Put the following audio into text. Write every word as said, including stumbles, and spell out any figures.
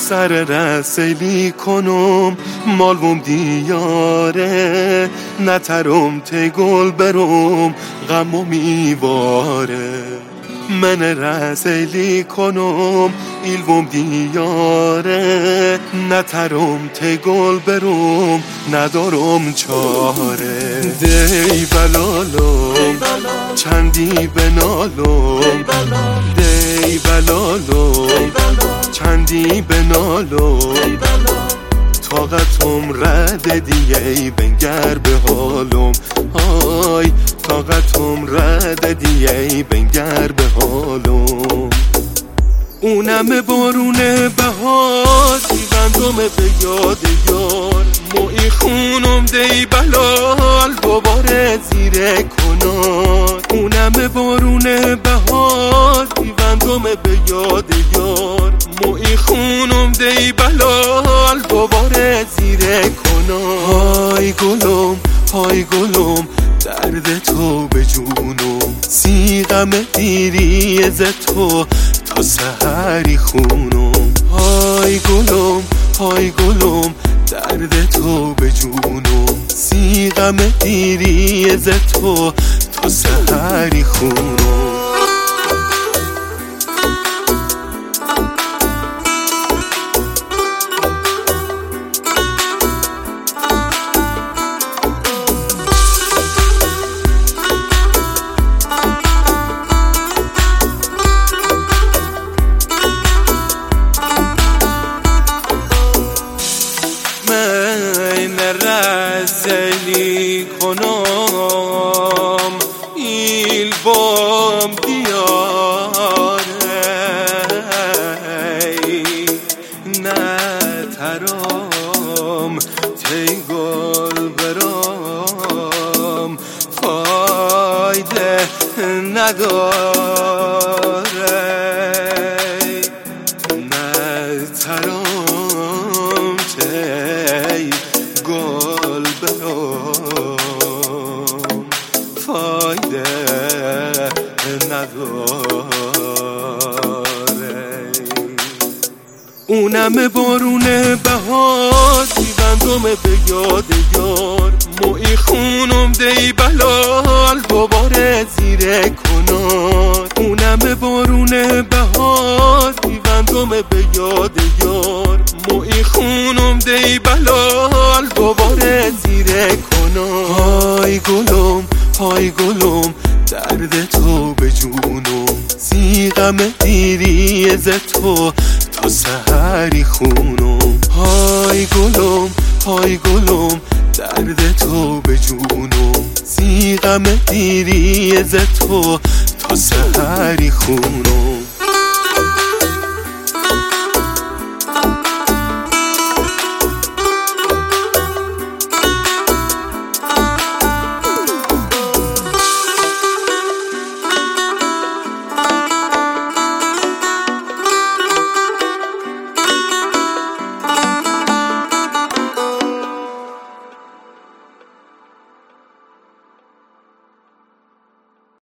سر رسیلی کنم مالوم دیاره نترم تی گل برم غمو میواره من رسیلی کنم ایلوم دیاره نترم تی گل برم ندارم چاره دی بلالم چندی بنالم دی بلالم چندی بنالم طاقتم رد دیگه بنگر به حالم آی طاقتم رد دیگه بنگر به حالم اونم بارونه بهار دیوندم به یاد یار موی خونم دی بلال دوباره زیر کنار اونم بارونه بهار دیوندم به یاد یار موی خونم دی بلال دوباره زیر کنار های گلم های گلم درد تو به جونم سیغم دیری از تو تا سحری خونم های گلم های گلم درد تو به جونم سیغم دیری از تو تا سحری خونم رسیلی کنم ایل بام دیاره نترم تی گل برام فایده نداره نترم تی گل برام فایده نداره اونم بارونه بهار دیوندم به یاد یار موی خونم دی بلال دوباره زیر کنار اونم بارونه بهار دیوندم به یاد یار موی خونم دی بلال دوباره زیر کنار های گلم های گلم درد تو به جونم سیغم دیری از تو تا سحری خونم های گلم های گلم درد تو به جونم سیغم دیری از تو تا سحری خونم